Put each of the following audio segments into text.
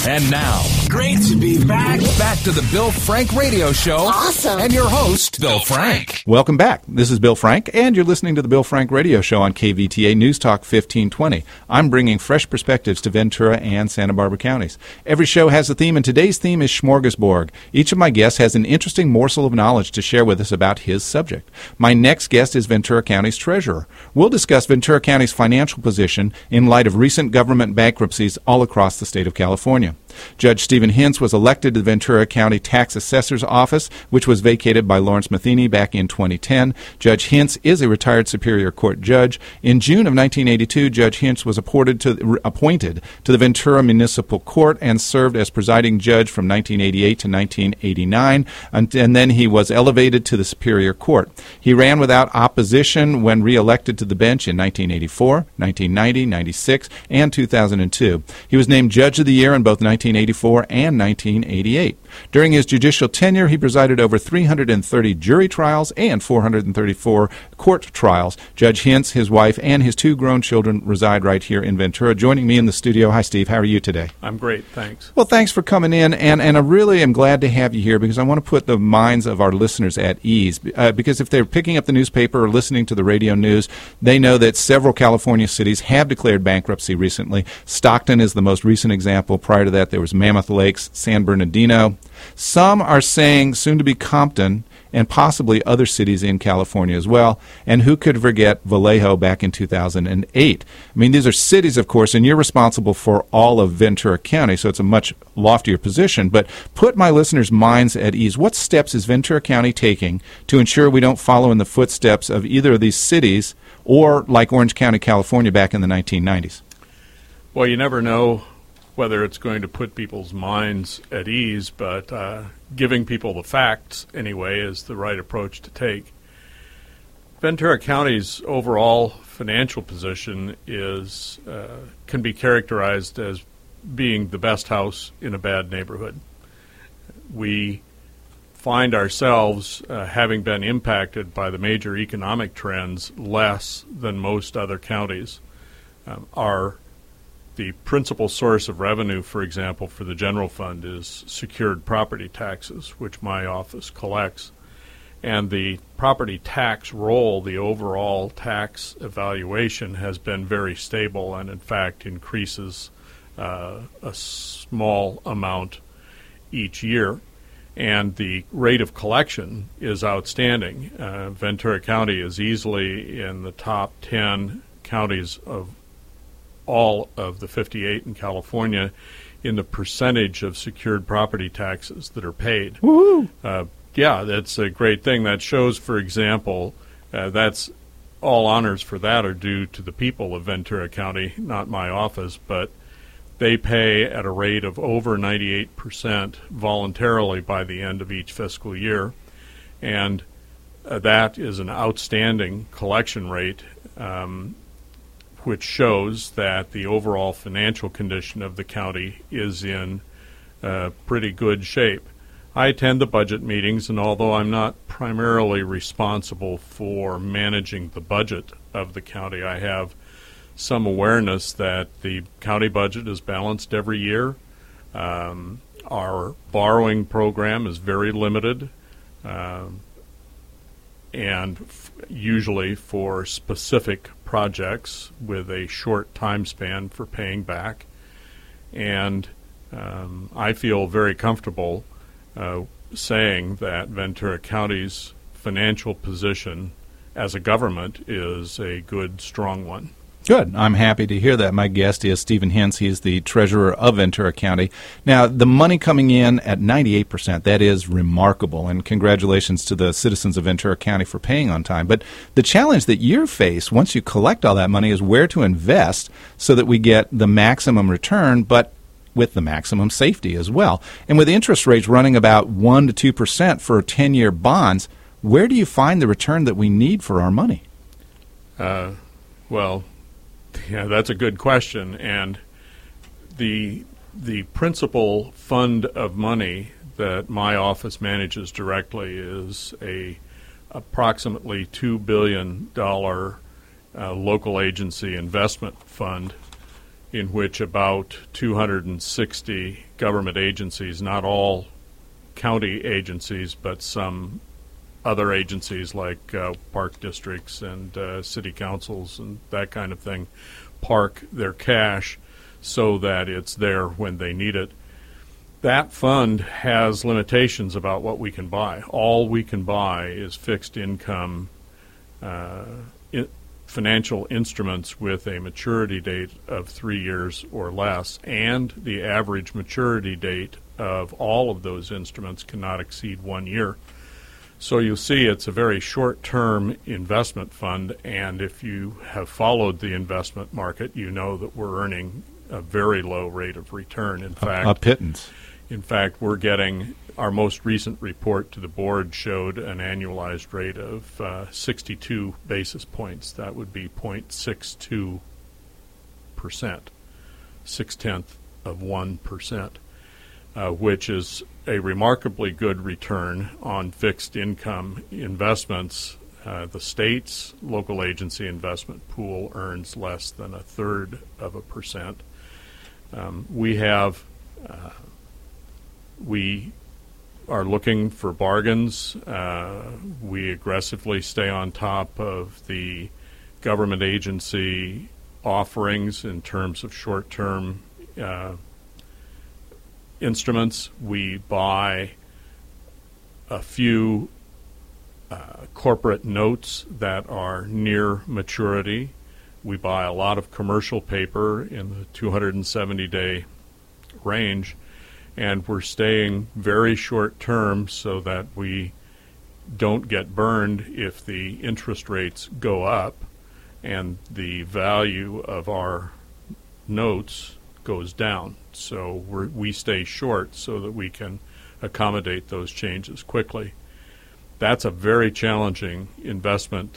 And now, great to be back. Back to the Bill Frank Radio Show. Awesome. And your host, Bill Frank. Welcome back. This is Bill Frank, and you're listening to the Bill Frank Radio Show on KVTA News Talk 1520. I'm bringing fresh perspectives to Ventura and Santa Barbara counties. Every show has a theme, and today's theme is Smorgasbord. Each of my guests has an interesting morsel of knowledge to share with us about his subject. My next guest is Ventura County's treasurer. We'll discuss Ventura County's financial position in light of recent government bankruptcies all across the state of California. Judge Stephen Hintz was elected to the Ventura County Tax Assessor's Office, which was vacated by Lawrence Matheny back in 2010. Judge Hintz is a retired Superior Court judge. In June of 1982, Judge Hintz was appointed to the Ventura Municipal Court and served as presiding judge from 1988 to 1989, and then he was elevated to the Superior Court. He ran without opposition when re-elected to the bench in 1984, 1990, 96, and 2002. He was named Judge of the Year in both 1984 and 1988. During his judicial tenure, he presided over 330 jury trials and 434 court trials. Judge Hintz, his wife, and his two grown children reside right here in Ventura. Joining me in the studio, hi Steve, how are you today? I'm great, thanks. Well, thanks for coming in, and I really am glad to have you here because I want to put the minds of our listeners at ease. Because if they're picking up the newspaper or listening to the radio news, they know that several California cities have declared bankruptcy recently. Stockton is the most recent example. Prior to that, there was Mammoth Lakes, San Bernardino. Some are saying soon to be Compton and possibly other cities in California as well. And who could forget Vallejo back in 2008? I mean, these are cities, of course, and you're responsible for all of Ventura County, so it's a much loftier position. But put my listeners' minds at ease. What steps is Ventura County taking to ensure we don't follow in the footsteps of either of these cities or like Orange County, California back in the 1990s? Well, you never know whether it's going to put people's minds at ease, but giving people the facts, anyway, is the right approach to take. Ventura County's overall financial position is can be characterized as being the best house in a bad neighborhood. We find ourselves, having been impacted by the major economic trends, less than most other counties. The principal source of revenue, for example, for the general fund is secured property taxes, which my office collects. And the property tax roll, the overall tax evaluation, has been very stable and, in fact, increases a small amount each year. And the rate of collection is outstanding. Ventura County is easily in the top 10 counties of all of the 58 in California in the percentage of secured property taxes that are paid. Woohoo! Yeah, that's a great thing. That shows, for example, that's all honors for that are due to the people of Ventura County, not my office, but they pay at a rate of over 98% voluntarily by the end of each fiscal year. And that is an outstanding collection rate, which shows that the overall financial condition of the county is in pretty good shape. I attend the budget meetings, and although I'm not primarily responsible for managing the budget of the county, I have some awareness that the county budget is balanced every year. Our borrowing program is very limited, and usually for specific projects with a short time span for paying back. And I feel very comfortable saying that Ventura County's financial position as a government is a good, strong one. Good. I'm happy to hear that. My guest is Stephen Hintz. He is the treasurer of Ventura County. Now, the money coming in at 98%, that is remarkable, and congratulations to the citizens of Ventura County for paying on time. But the challenge that you face once you collect all that money is where to invest so that we get the maximum return, but with the maximum safety as well. And with interest rates running about 1% to 2% for 10-year bonds, where do you find the return that we need for our money? Well, yeah, that's a good question. And the principal fund of money that my office manages directly is a approximately $2 billion local agency investment fund. in which about 260 government agencies, not all county agencies, but some other agencies like park districts and city councils and that kind of thing, park their cash so that it's there when they need it. That fund has limitations about what we can buy. All we can buy is fixed income financial instruments with a maturity date of 3 years or less, and the average maturity date of all of those instruments cannot exceed 1 year. So you'll see it's a very short-term investment fund, and if you have followed the investment market, you know that we're earning a very low rate of return. In fact, a pittance. In fact, we're getting, our most recent report to the board showed an annualized rate of 62 basis points. That would be 0.62%, 0.6%, which is a remarkably good return on fixed income investments. The state's local agency investment pool earns less than 0.33%. We are looking for bargains. We aggressively stay on top of the government agency offerings in terms of short-term instruments. We buy a few corporate notes that are near maturity. We buy a lot of commercial paper in the 270-day range, and we're staying very short term so that we don't get burned if the interest rates go up and the value of our notes goes down. So we stay short so that we can accommodate those changes quickly. That's a very challenging investment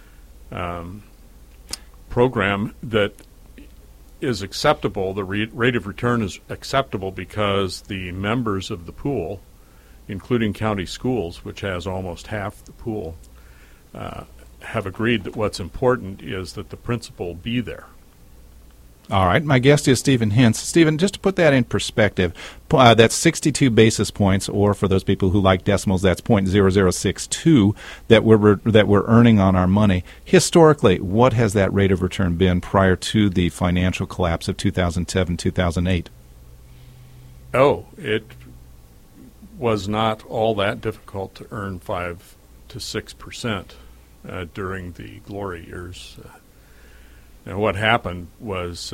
program that is acceptable. The rate of return is acceptable because the members of the pool, including county schools, which has almost half the pool, have agreed that what's important is that the principal be there. All right. My guest is Stephen Hintz. Stephen, just to put that in perspective, that's 62 basis points, or for those people who like decimals, that's .0062 that we're earning on our money. Historically, what has that rate of return been prior to the financial collapse of 2007, 2008? Oh, it was not all that difficult to earn 5 to 6% during the glory years. Now, what happened was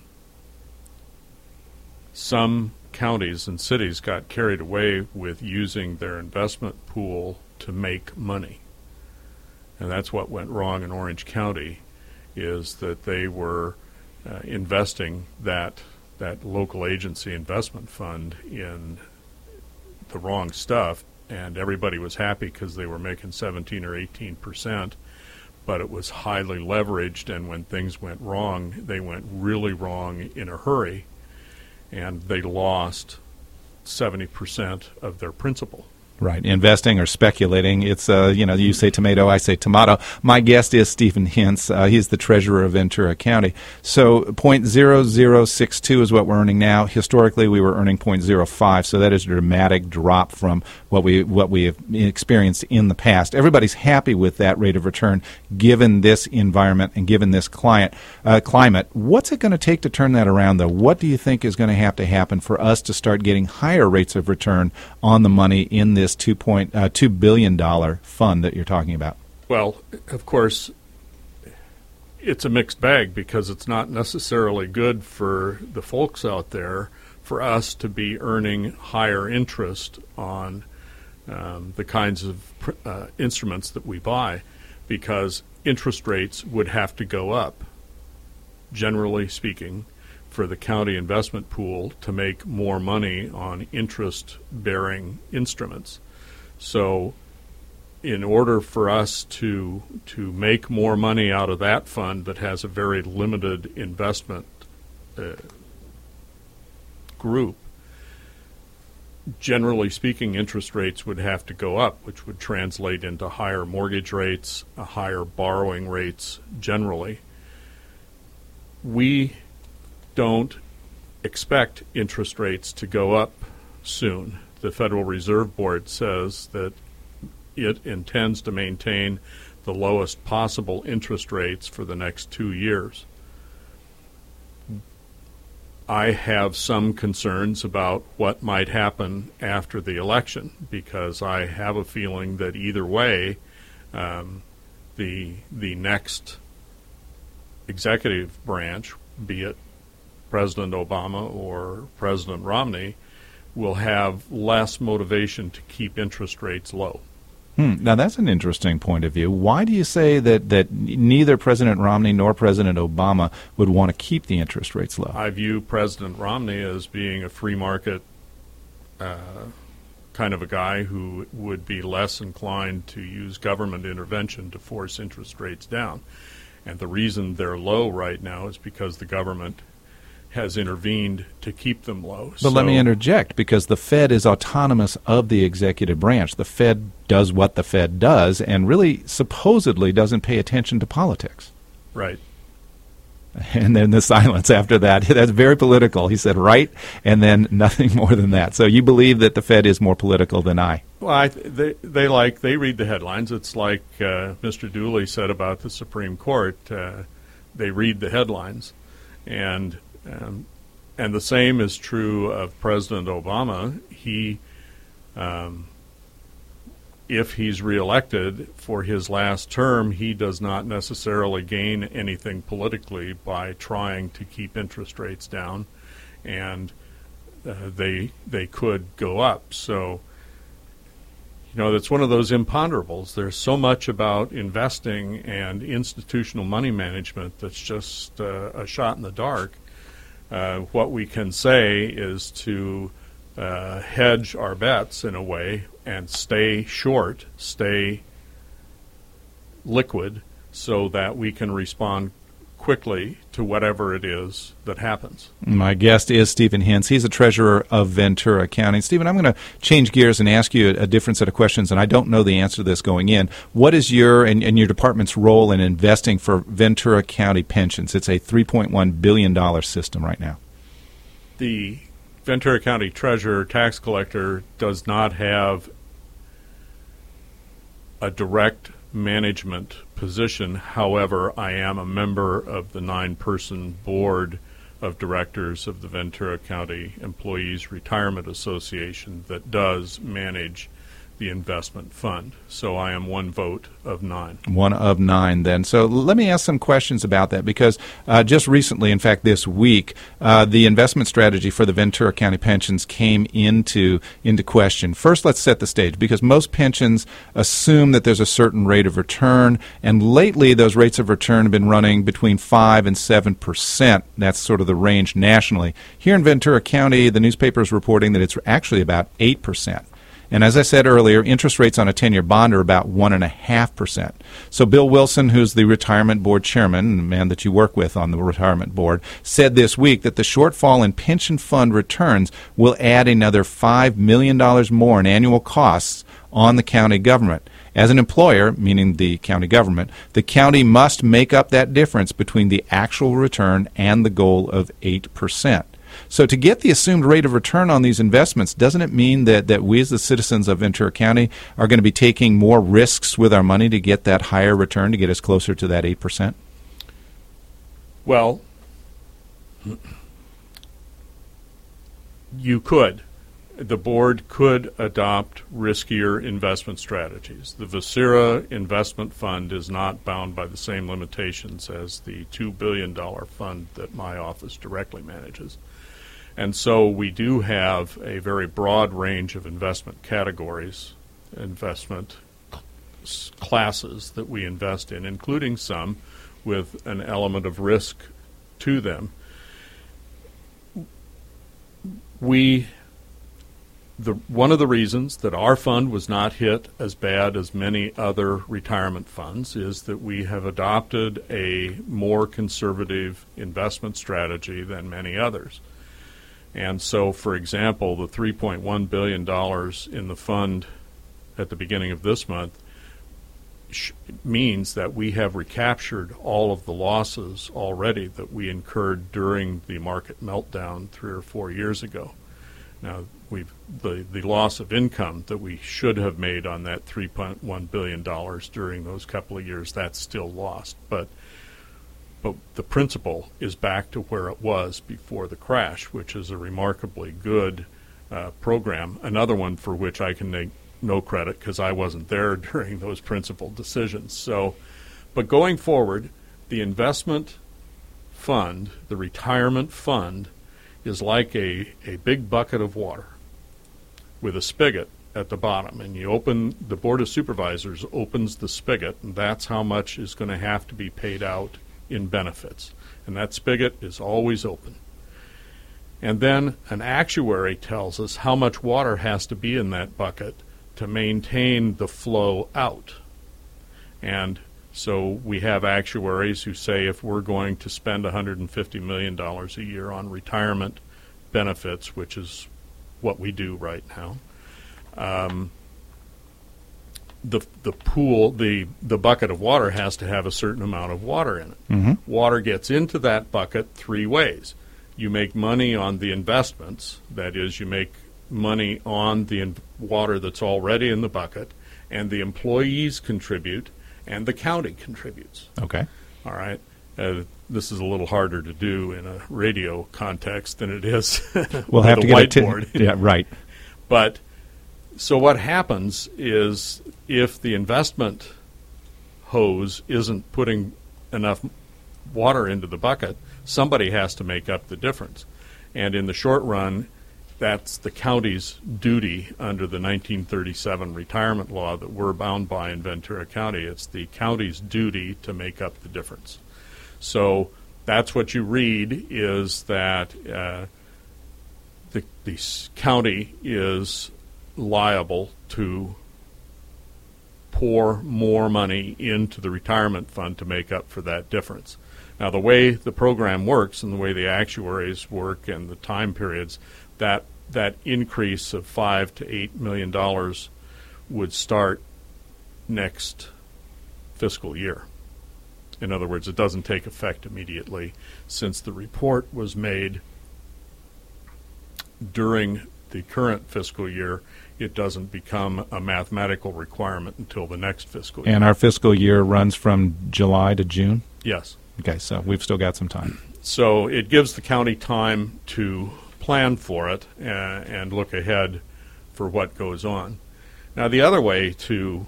some counties and cities got carried away with using their investment pool to make money. And that's what went wrong in Orange County, is that they were investing that local agency investment fund in the wrong stuff, and everybody was happy because they were making 17 or 18%. But it was highly leveraged, and when things went wrong, they went really wrong in a hurry, and they lost 70% of their principal. Right. Investing or speculating, it's, you say tomato, I say tomato. My guest is Stephen Hintz. He's the treasurer of Ventura County. So .0062 is what we're earning now. Historically, we were earning .05, so that is a dramatic drop from what we have experienced in the past. Everybody's happy with that rate of return given this environment and given this climate. What's it going to take to turn that around, though? What do you think is going to have to happen for us to start getting higher rates of return on the money in this $2 billion fund that you're talking about? Well, of course, it's a mixed bag because it's not necessarily good for the folks out there for us to be earning higher interest on the kinds of instruments that we buy, because interest rates would have to go up, generally speaking, for the county investment pool to make more money on interest-bearing instruments. So in order for us to make more money out of that fund that has a very limited investment group, generally speaking, interest rates would have to go up, which would translate into higher mortgage rates, higher borrowing rates generally. We don't expect interest rates to go up soon. The Federal Reserve Board says that it intends to maintain the lowest possible interest rates for the next 2 years. I have some concerns about what might happen after the election, because I have a feeling that either way, the next executive branch, be it President Obama or President Romney, will have less motivation to keep interest rates low. Now, that's an interesting point of view. Why do you say that neither President Romney nor President Obama would want to keep the interest rates low? I view President Romney as being a free market kind of a guy who would be less inclined to use government intervention to force interest rates down. And the reason they're low right now is because the government has intervened to keep them low. But let me interject, because the Fed is autonomous of the executive branch. The Fed does what the Fed does and really supposedly doesn't pay attention to politics. Right. And then the silence after that. That's very political. He said right, and then nothing more than that. So you believe that the Fed is more political than I? Well, they read the headlines. It's like Mr. Dooley said about the Supreme Court. They read the headlines. And the same is true of President Obama. He, if he's reelected for his last term, he does not necessarily gain anything politically by trying to keep interest rates down, and they could go up. So, that's one of those imponderables. There's so much about investing and institutional money management that's just a shot in the dark. What we can say is to hedge our bets in a way and stay short, stay liquid, so that we can respond quickly to whatever it is that happens. My guest is Stephen Hintz. He's the treasurer of Ventura County. Stephen, I'm going to change gears and ask you a different set of questions, and I don't know the answer to this going in. What is your and your department's role in investing for Ventura County pensions? It's a $3.1 billion system right now. The Ventura County treasurer tax collector does not have a direct management position. However, I am a member of the 9-person board of directors of the Ventura County Employees Retirement Association that does manage the investment fund. So I am one vote of 9. One of 9, then. So let me ask some questions about that, because just recently, in fact this week, the investment strategy for the Ventura County pensions came into question. First, let's set the stage, because most pensions assume that there's a certain rate of return, and lately those rates of return have been running between 5 and 7%. That's sort of the range nationally. Here in Ventura County, the newspaper is reporting that it's actually about 8%. And as I said earlier, interest rates on a 10-year bond are about 1.5%. So Bill Wilson, who's the retirement board chairman, the man that you work with on the retirement board, said this week that the shortfall in pension fund returns will add another $5 million more in annual costs on the county government. As an employer, meaning the county government, the county must make up that difference between the actual return and the goal of 8%. So to get the assumed rate of return on these investments, doesn't it mean that we as the citizens of Ventura County are going to be taking more risks with our money to get that higher return, to get us closer to that 8%? Well, you could. The board could adopt riskier investment strategies. The Vocera Investment Fund is not bound by the same limitations as the $2 billion fund that my office directly manages. And so we do have a very broad range of investment categories, investment classes that we invest in, including some with an element of risk to them. One of the reasons that our fund was not hit as bad as many other retirement funds is that we have adopted a more conservative investment strategy than many others. And so, for example, the $3.1 billion in the fund at the beginning of this month means that we have recaptured all of the losses already that we incurred during the market meltdown 3 or 4 years ago. Now, the loss of income that we should have made on that $3.1 billion during those couple of years, that's still lost. But the principle is back to where it was before the crash, which is a remarkably good program, another one for which I can take no credit because I wasn't there during those principal decisions. So, but going forward, the investment fund, the retirement fund, is like a big bucket of water with a spigot at the bottom. And the Board of Supervisors opens the spigot, and that's how much is going to have to be paid out in benefits. And that spigot is always open. And then an actuary tells us how much water has to be in that bucket to maintain the flow out. And so we have actuaries who say if we're going to spend $150 million a year on retirement benefits, which is what we do right now, the pool, the bucket of water has to have a certain amount of water in it. Mm-hmm. Water gets into that bucket 3 ways. You make money on the investments, that is, you make money on the water that's already in the bucket, and the employees contribute, and the county contributes. Okay. All right. This is a little harder to do in a radio context than it is we'll have to get a whiteboard. Yeah, right. But so what happens is if the investment hose isn't putting enough water into the bucket, somebody has to make up the difference. And in the short run, that's the county's duty under the 1937 retirement law that we're bound by in Ventura County. It's the county's duty to make up the difference. So that's what you read is that the county is liable to pour more money into the retirement fund to make up for that difference. Now, the way the program works and the way the actuaries work and the time periods, that increase of $5 to $8 million would start next fiscal year. In other words, it doesn't take effect immediately. Since the report was made during the current fiscal year, it doesn't become a mathematical requirement until the next fiscal year. And our fiscal year runs from July to June? Yes. Okay, so we've still got some time. So it gives the county time to plan for it and look ahead for what goes on. Now, another way to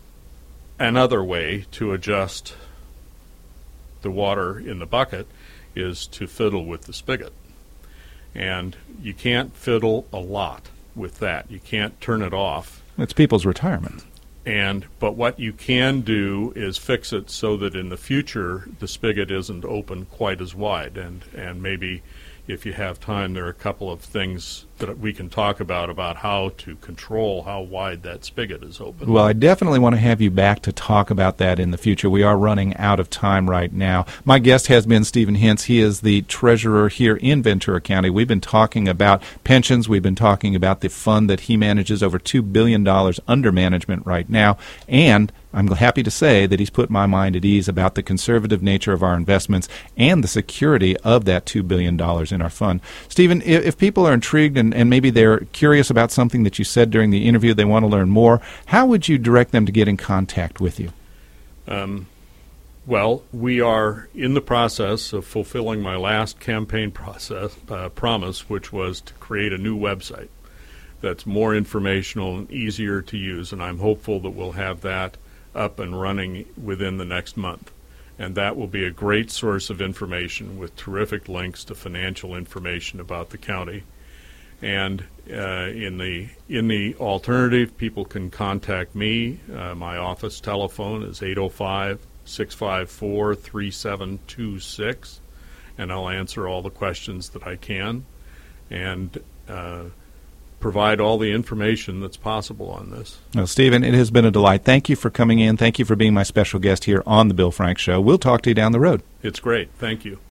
adjust the water in the bucket is to fiddle with the spigot. And you can't fiddle a lot with that. You can't turn it off. It's people's retirement. But what you can do is fix it so that in the future the spigot isn't open quite as wide. And maybe if you have time, there are a couple of things that we can talk about how to control how wide that spigot is open. Well, I definitely want to have you back to talk about that in the future. We are running out of time right now. My guest has been Stephen Hintz. He is the treasurer here in Ventura County. We've been talking about pensions. We've been talking about the fund that he manages, over $2 billion under management right now. And I'm happy to say that he's put my mind at ease about the conservative nature of our investments and the security of that $2 billion in our fund. Stephen, if people are intrigued and maybe they're curious about something that you said during the interview, they want to learn more, how would you direct them to get in contact with you? Well, we are in the process of fulfilling my last campaign promise, which was to create a new website that's more informational and easier to use, and I'm hopeful that we'll have that up and running within the next month. And that will be a great source of information with terrific links to financial information about the county. And in the alternative, people can contact me. My office telephone is 805-654-3726, and I'll answer all the questions that I can and provide all the information that's possible on this. Well, Stephen, it has been a delight. Thank you for coming in. Thank you for being my special guest here on The Bill Frank Show. We'll talk to you down the road. It's great. Thank you.